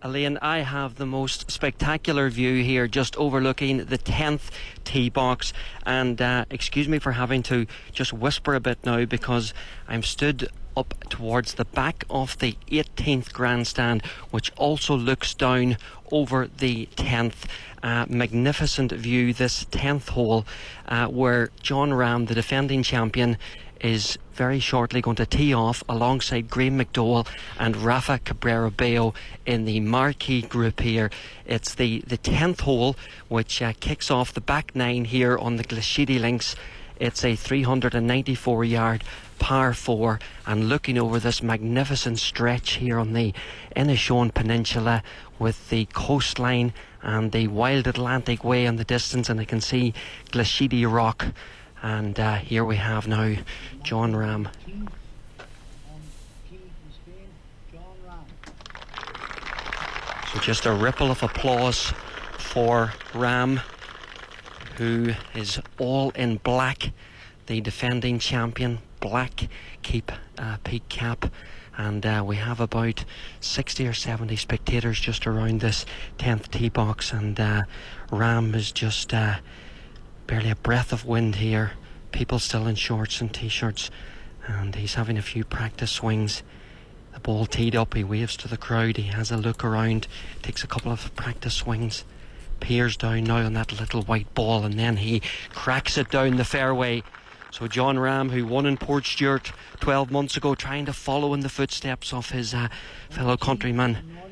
Elaine, I have the most spectacular view here, just overlooking the 10th tee box. And excuse me for having to just whisper a bit now, because I'm stood up towards the back of the 18th grandstand, which also looks down over the 10th. Magnificent view, this 10th hole, where Jon Rahm, the defending champion, is very shortly going to tee off alongside Graeme McDowell and Rafa Cabrera Bello in the marquee group here. It's the 10th hole, which kicks off the back nine here on the Glashidi Links. It's a 394 yard par 4, and looking over this magnificent stretch here on the Inishowen Peninsula with the coastline and the wild Atlantic way in the distance, and I can see Glashidi Rock. And here we have now Jon Rahm. So just a ripple of applause for Rahm, who is all in black, the defending champion, black peak cap. And we have about 60 or 70 spectators just around this 10th tee box, and Rahm is just barely a breath of wind here. People still in shorts and t-shirts, and he's having a few practice swings. The ball teed up, he waves to the crowd, he has a look around, takes a couple of practice swings, peers down now on that little white ball, and then he cracks it down the fairway. So Jon Rahm, who won in Portstewart 12 months ago, trying to follow in the footsteps of his fellow countryman,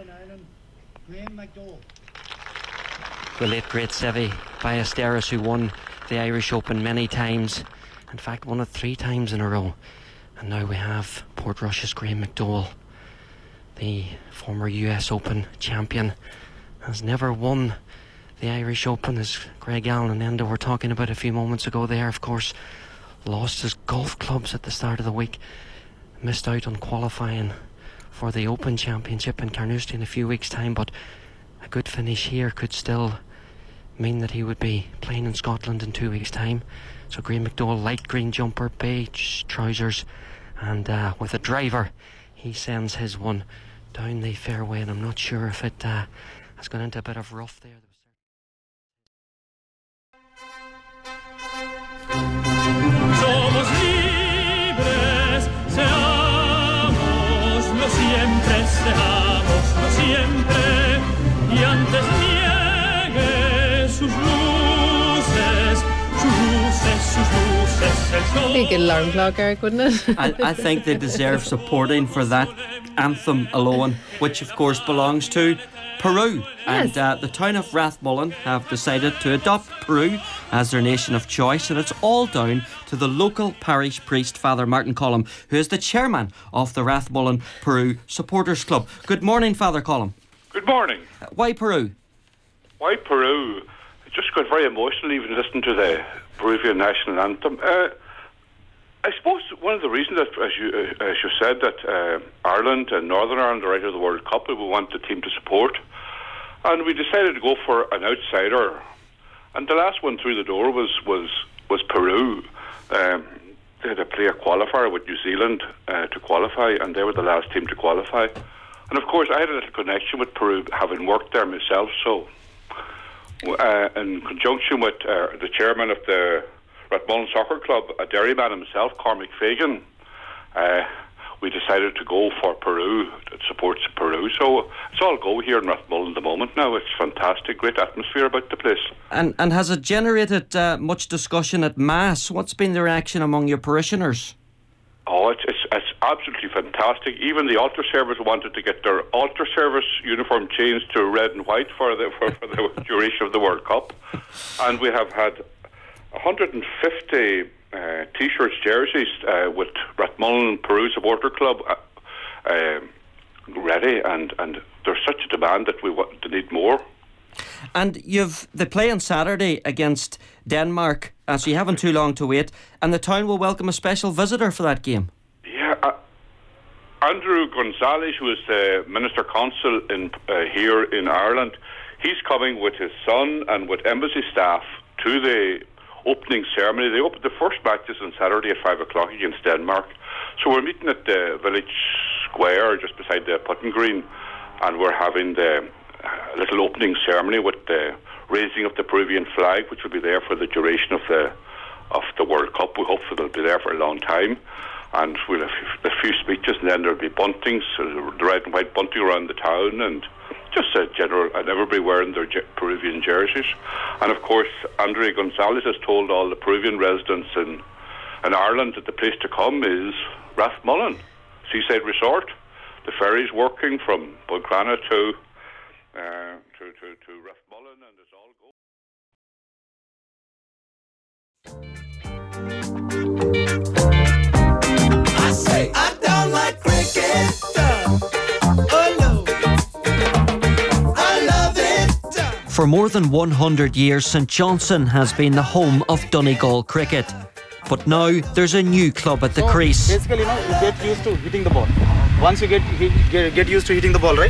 the late great Seve Ballesteros, who won the Irish Open many times, in fact won it 3 times in a row. And now we have Portrush's Graeme McDowell, the former US Open champion, has never won the Irish Open, as Greg Allen and Enda were talking about a few moments ago there. Of course, lost his golf clubs at the start of the week, missed out on qualifying for the Open Championship in Carnoustie in a few weeks' time, but a good finish here could still mean that he would be playing in Scotland in 2 weeks' time. So Graeme McDowell, light green jumper, beige trousers, and with a driver, he sends his one down the fairway, and I'm not sure if it has gone into a bit of rough there. Somos libres, seamos lo siempre, seamos lo siempre, y antes niegue sus luces, Be a good alarm clock, Eric, wouldn't it? I think they deserve supporting for that anthem alone, which of course belongs to Peru. Yes. And the town of Rathmullen have decided to adopt Peru as their nation of choice, and it's all down to the local parish priest, Father Martin Collum, who is the chairman of the Rathmullen Peru Supporters Club. Good morning, Father Collum. Good morning. Why Peru? Why Peru? I just got very emotional even listening to the Peruvian national anthem. I suppose one of the reasons that, as you said, that Ireland and Northern Ireland are out of the World Cup, we want the team to support, and we decided to go for an outsider. And the last one through the door was Peru. They had to play a qualifier with New Zealand to qualify, and they were the last team to qualify. And of course, I had a little connection with Peru, having worked there myself. So, in conjunction with the chairman of the Rathmullen Soccer Club, a dairyman himself, Cormac Fagan, we decided to go for Peru. It supports Peru. So it's all go here in Rathmullen at the moment now. It's fantastic, great atmosphere about the place. And has it generated much discussion at Mass? What's been the reaction among your parishioners? Oh, it's absolutely fantastic. Even the altar servers wanted to get their altar service uniform changed to red and white for the duration of the World Cup. And we have had 150 T-shirts, jerseys with Rathmullen Peru Supporter Club ready, and there's such a demand that we want to need more. And they play on Saturday against Denmark, so you haven't too long to wait, and the town will welcome a special visitor for that game. Yeah, Andrew Gonzalez, who is the Minister Consul here in Ireland, he's coming with his son and with embassy staff to the opening ceremony. They opened the first matches on Saturday at 5 o'clock against Denmark. So we're meeting at the village square just beside the putting green, and we're having the little opening ceremony with the raising of the Peruvian flag, which will be there for the duration of the World Cup. We hope it'll be there for a long time, and we'll have a few speeches, and then there'll be bunting, so the red and white bunting around the town, and just a general, and everybody wearing their Peruvian jerseys. And of course, Andre Gonzalez has told all the Peruvian residents in Ireland that the place to come is Rathmullen Seaside Resort. The ferry's working from Buncrana to Rathmullen, and it's all go. I say I don't like cricket. Oh no, I love it. For more than 100 years, St Johnstone has been the home of Donegal cricket. But now there's a new club at the crease. Basically, you get used to hitting the ball. Once you get used to hitting the ball, right?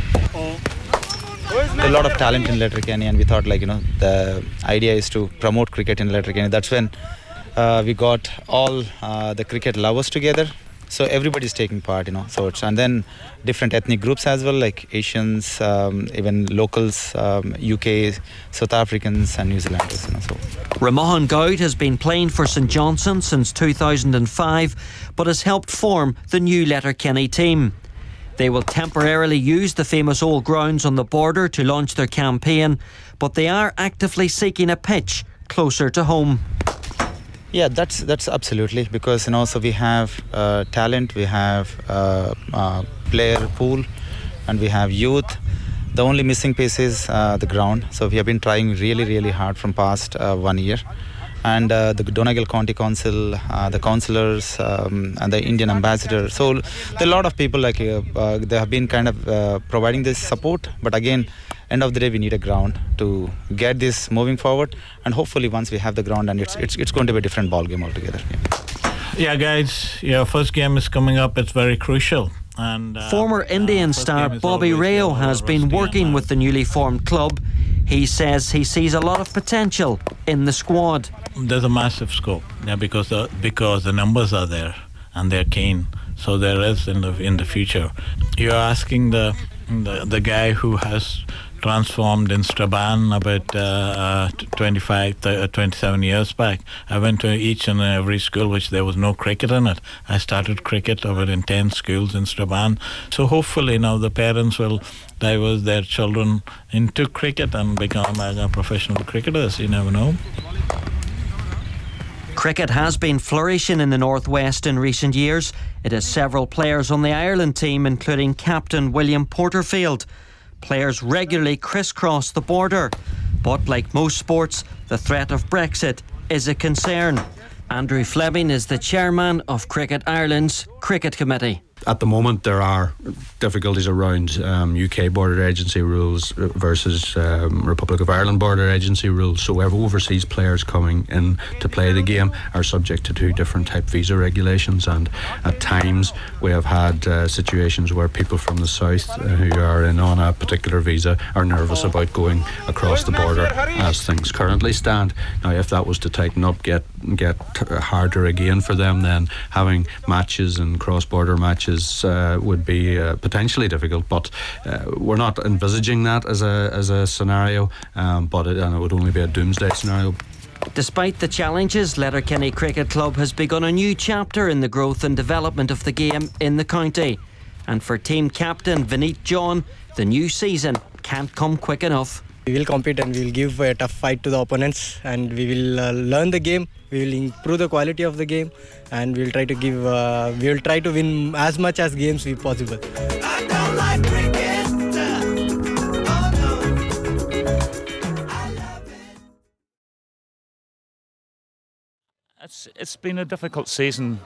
A lot of talent in Letterkenny, and we thought, the idea is to promote cricket in Letterkenny. That's when we got all the cricket lovers together. So everybody's taking part, So and then different ethnic groups as well, like Asians, even locals, UK, South Africans, and New Zealanders. So Ramohan Gowd has been playing for St Johnstone since 2005, but has helped form the new Letterkenny team. They will temporarily use the famous old grounds on the border to launch their campaign, but they are actively seeking a pitch closer to home. Yeah, that's absolutely, because so we have talent, we have player pool, and we have youth. The only missing piece is the ground. So we have been trying really hard from past 1 year, and the Donegal County Council, the councillors, and the Indian ambassador. So there are a lot of people they have been kind of providing this support. But again, end of the day, we need a ground to get this moving forward, and hopefully once we have the ground, and it's going to be a different ball game altogether. Yeah, guys, your first game is coming up. It's very crucial. And former Indian star Bobby Rayo has been working with the newly formed club. He says he sees a lot of potential in the squad. There's a massive scope, because the numbers are there and they're keen. So there is in the future. You're asking the guy who has transformed in Strabane about 27 years back. I went to each and every school which there was no cricket in it. I started cricket about in 10 schools in Strabane. So hopefully now the parents will divert their children into cricket and become professional cricketers. You never know. Cricket has been flourishing in the Northwest in recent years. It has several players on the Ireland team, including captain William Porterfield. Players regularly crisscross the border, but like most sports, the threat of Brexit is a concern. Andrew Fleming is the chairman of Cricket Ireland's Cricket Committee. At the moment, there are difficulties around UK border agency rules versus Republic of Ireland border agency rules. So overseas players coming in to play the game are subject to two different type visa regulations, and at times we have had situations where people from the south who are in on a particular visa are nervous about going across the border as things currently stand. Now, if that was to tighten up, get harder again for them, then having matches and cross-border matches would be potentially difficult, but we're not envisaging that as a scenario, but it would only be a doomsday scenario. Despite the challenges, Letterkenny Cricket Club has begun a new chapter in the growth and development of the game in the county. And for team captain Vineet John, the new season can't come quick enough. We will compete and we will give a tough fight to the opponents, and we will learn the game. We will improve the quality of the game, and we will try to win as much as games we possible. I don't like cricket. Oh no, I love it. It's been a difficult season.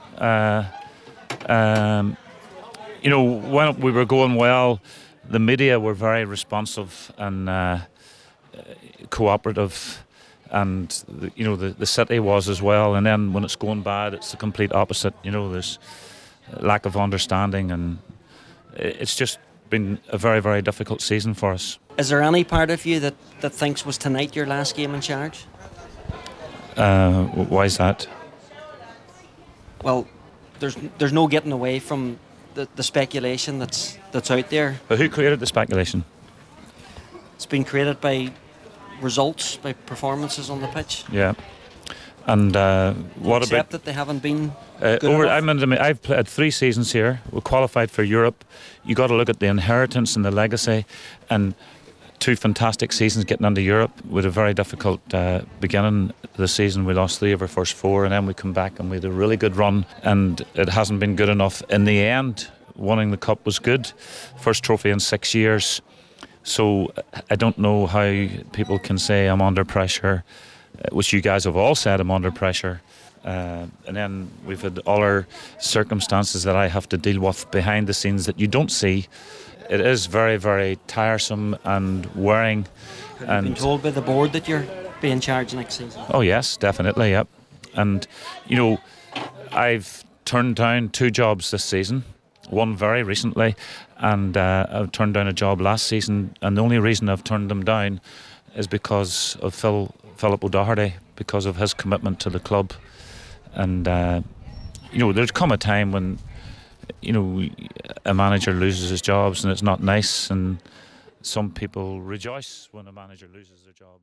When we were going well, the media were very responsive and cooperative, and the city was as well. And then when it's going bad, it's the complete opposite. There's lack of understanding, and it's just been a very, very difficult season for us. Is there any part of you that thinks was tonight your last game in charge? Why is that? Well, there's no getting away from the speculation that's out there. But who created the speculation? It's been created by results, by performances on the pitch. Yeah. And what Except about that they haven't been good enough. I've played 3 seasons here. We qualified for Europe. You got to look at the inheritance and the legacy, and 2 fantastic seasons getting into Europe with a very difficult beginning of the season. We lost 3 of our first 4, and then we come back and we had a really good run, and it hasn't been good enough. In the end, winning the cup was good. First trophy in 6 years. So I don't know how people can say I'm under pressure, which you guys have all said I'm under pressure. And then we've had all our circumstances that I have to deal with behind the scenes that you don't see. It is very, very tiresome and wearing. Have you been told by the board that you're being charged next season? Oh yes, definitely, yep. And you know, I've turned down 2 jobs this season. One very recently, and I've turned down a job last season. And the only reason I've turned them down is because of Philip O'Doherty, because of his commitment to the club. And you know, there's come a time when, you know, a manager loses his jobs and it's not nice, and some people rejoice when a manager loses their job.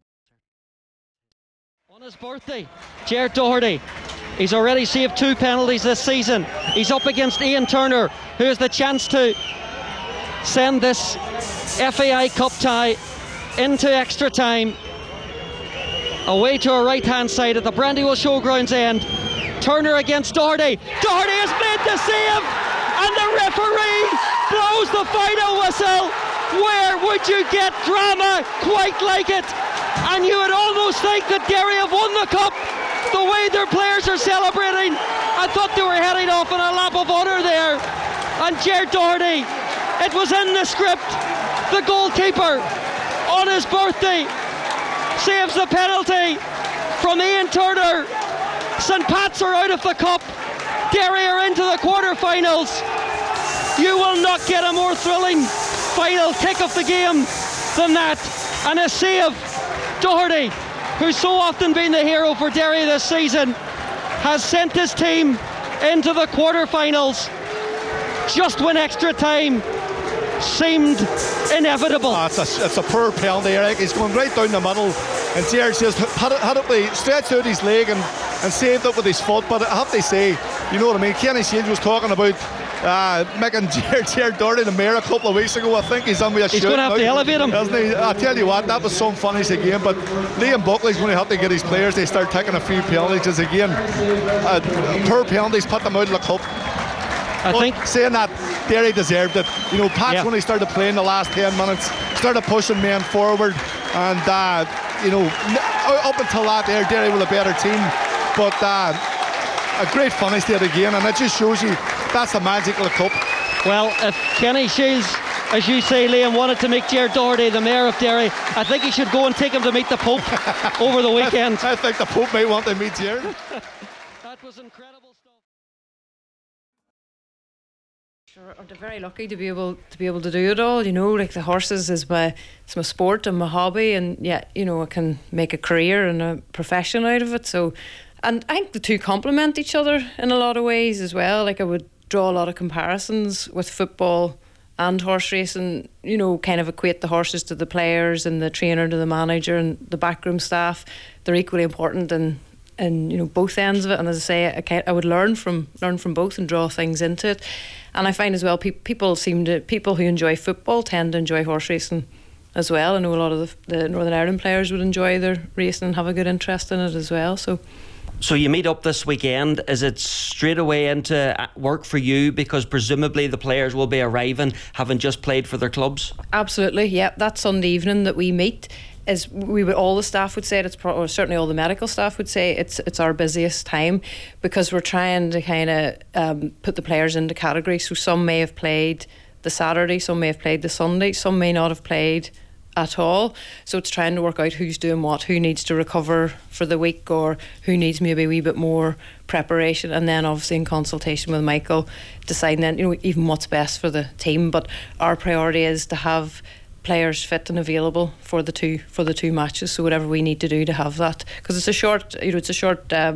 On his birthday, Gerard Doherty, he's already saved 2 penalties this season. He's up against Ian Turner, who has the chance to send this FAI Cup tie into extra time. Away to our right hand side at the Brandywell Showgrounds end. Turner against Doherty. Doherty has made the save, and the referee blows the final whistle. Where would you get drama quite like it? And you would almost think that Derry have won the cup. The way their players are celebrating, I thought they were heading off on a lap of honour there. And Gerard Doherty, it was in the script. The goalkeeper on his birthday saves the penalty from Ian Turner. St Pat's are out of the cup. Derry are into the quarter-finals. You will not get a more thrilling final kick of the game than that. And a save. Doherty, who's so often been the hero for Derry this season, has sent his team into the quarter-finals just when extra time seemed inevitable. It's a poor penalty, Eric. He's going right down the middle, and Gerard just had it stretched out his leg and saved it with his foot. But I have to say, you know what I mean, Kenny Shane was talking about making Gerard Doherty the mayor a couple of weeks ago. I think he's on with a He's going to have to elevate him, hasn't he? I tell you what, that was some finish again. But Liam Buckley's going to have to get his players to start taking a few penalties, because again, poor penalties put them out of the cup. I think saying that, Derry deserved it. You know, Pat's when he started playing the last 10 minutes, started pushing men forward, and you know, up until that there, Derry were a better team. But a great finish there again, and it just shows you that's the magic of the cup. Well, if Kenny Shields, as you say, Liam, wanted to make Gerard Doherty the mayor of Derry, I think he should go and take him to meet the Pope over the weekend. I think the Pope might want to meet Gerard. That was incredible stuff. Sure, they're very lucky to be able to do it all. You know, like the horses it's my sport and my hobby, and yeah, you know, I can make a career and a profession out of it. So, and I think the two complement each other in a lot of ways as well. Like I would draw a lot of comparisons with football and horse racing, you know, kind of equate the horses to the players and the trainer to the manager and the backroom staff. They're equally important in you know, both ends of it. And as I say, I would learn from both and draw things into it. And I find as well, people who enjoy football tend to enjoy horse racing as well. I know a lot of the Northern Ireland players would enjoy their racing and have a good interest in it as well. So you meet up this weekend. Is it straight away into work for you? Because presumably the players will be arriving having just played for their clubs. Absolutely, yeah. That Sunday evening that we meet is all the staff would say or certainly all the medical staff would say it's our busiest time, because we're trying to kind of put the players into categories. So some may have played the Saturday, some may have played the Sunday, some may not have played at all. So it's trying to work out who's doing what, who needs to recover for the week, or who needs maybe a wee bit more preparation, and then obviously in consultation with Michael deciding then, you know, even what's best for the team. But our priority is to have players fit and available for the two matches, so whatever we need to do to have that, because it's a short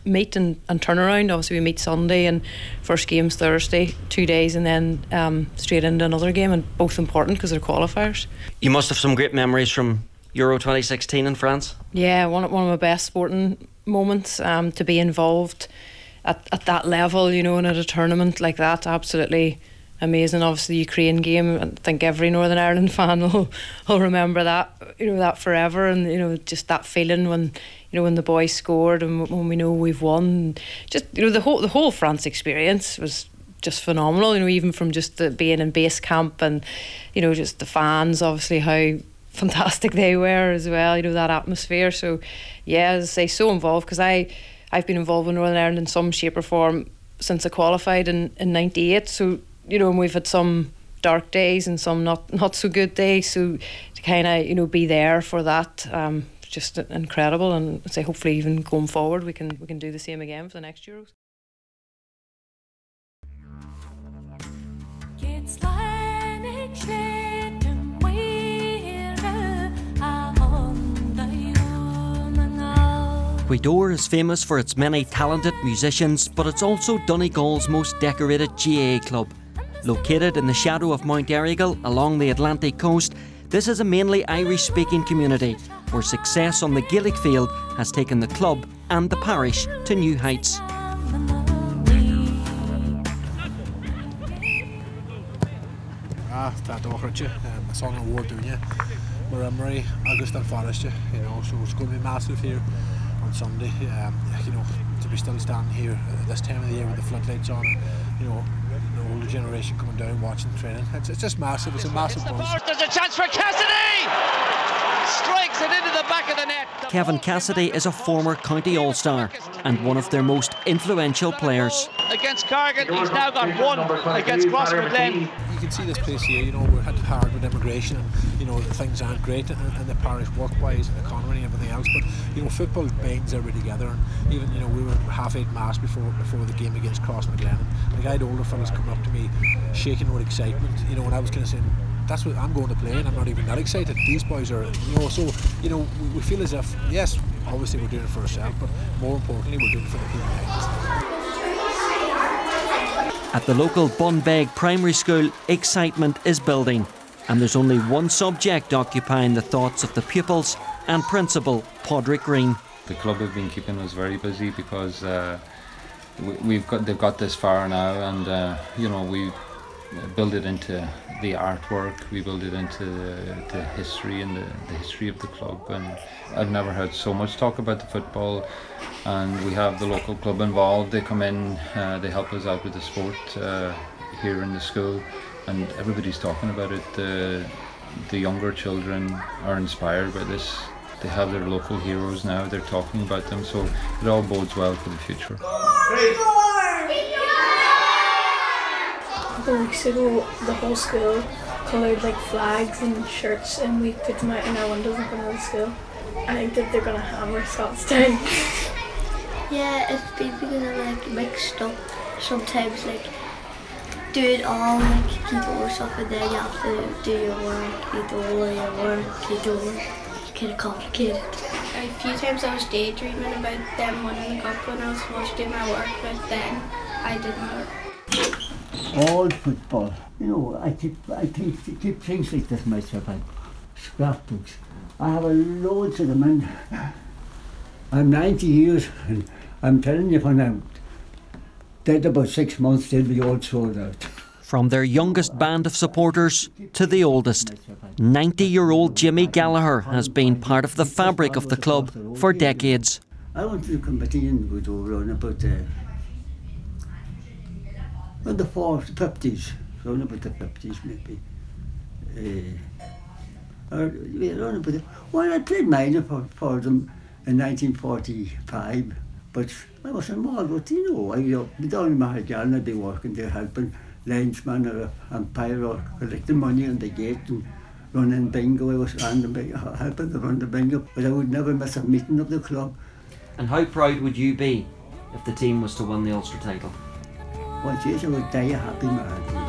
meet and turn around. Obviously we meet Sunday and first game's Thursday, 2 days, and then straight into another game, and both important because they're qualifiers. You must have some great memories from Euro 2016 in France. Yeah, one of my best sporting moments, to be involved at that level, you know, and at a tournament like that. Absolutely amazing. Obviously the Ukraine game, I think every Northern Ireland fan will remember that, you know, that forever. And you know, just that feeling when, you know, when the boys scored and when we know we've won. Just, you know, the whole France experience was just phenomenal, you know, even from just being in base camp, and you know, just the fans, obviously how fantastic they were as well, you know, that atmosphere. So yeah, as I say, so involved, because I've been involved with Northern Ireland in some shape or form since I qualified in 98. So, you know, and we've had some dark days and some not so good days, so to kind of, you know, be there for that, just incredible. And I'd say hopefully even going forward we can do the same again for the next Euros. Gweedore is famous for its many talented musicians, but it's also Donegal's most decorated GAA club. Located in the shadow of Mount Errigal along the Atlantic coast, this is a mainly Irish-speaking community where success on the Gaelic field has taken the club and the parish to new heights. Tá dóchirte, song award doing Murray, August and Forest, you know, so it's going to be massive here on Sunday. You know, to be still standing here at this time of the year with the floodlights on, and, you know, the older generation coming down watching training. It's just massive. It's a massive buzz. There's a chance for Cassidy! Strikes it into the back of the net. Kevin Cassidy is a former county all-star and one of their most influential players. Against Cargan, he's now got one against Crossmaglen. You can see this place here, you know, we're hit hard with immigration, and you know, things aren't great in the parish work-wise and economy and everything else, but you know, football binds everybody together. And even, you know, we were half-8 mass before the game against Crossmaglen, and the guy, the older fellas coming up to me shaking with excitement, you know, and I was kind of saying, that's what I'm going to play, and I'm not even that excited. These boys are, you know, so, you know, we feel as if, yes, obviously we're doing it for ourselves, but more importantly we're doing it for the people behind us. At the local Bunbeg Primary School, excitement is building, and there's only one subject occupying the thoughts of the pupils and principal, Padraig Green. The club have been keeping us very busy because they've got this far now, and you know, we build it into the artwork, we build it into the history and the history of the club, and I've never heard so much talk about the football, and we have the local club involved. They come in, they help us out with the sport here in the school, and everybody's talking about it. The younger children are inspired by this. They have their local heroes now, they're talking about them, so it all bodes well for the future. A couple weeks ago, the whole school coloured like flags and shirts, and we put them out in our windows in front of the school. I think that they're going to hammer Scots down. Yeah, it's been because I'm like mixed up. Sometimes like do it all, like keep all stuff, and then you have to do your work, you do all your work, you do it. It's kind of complicated. A few times I was daydreaming about them winning the cup when I was supposed to do my work, but then I didn't. All football, you know, I keep things like this myself, like scrapbooks. I have loads of them, and I'm 90 years, and I'm telling you, when I'm dead about 6 months, they'll be all sold out. From their youngest band of supporters to the oldest, 90-year-old Jimmy Gallagher has been part of the fabric of the club for decades. I wanted to come back in with around about in the 50s, around about the 50s maybe. Well, I played minor for them in 1945, but I was a small, but you know, I'd down in Mahajan, I'd be working there helping linesman and pyro, collecting money on the gate and running bingo. I was helping to run the bingo, but I would never miss a meeting of the club. And how proud would you be if the team was to win the Ulster title? Well, geez, I would die a happy man.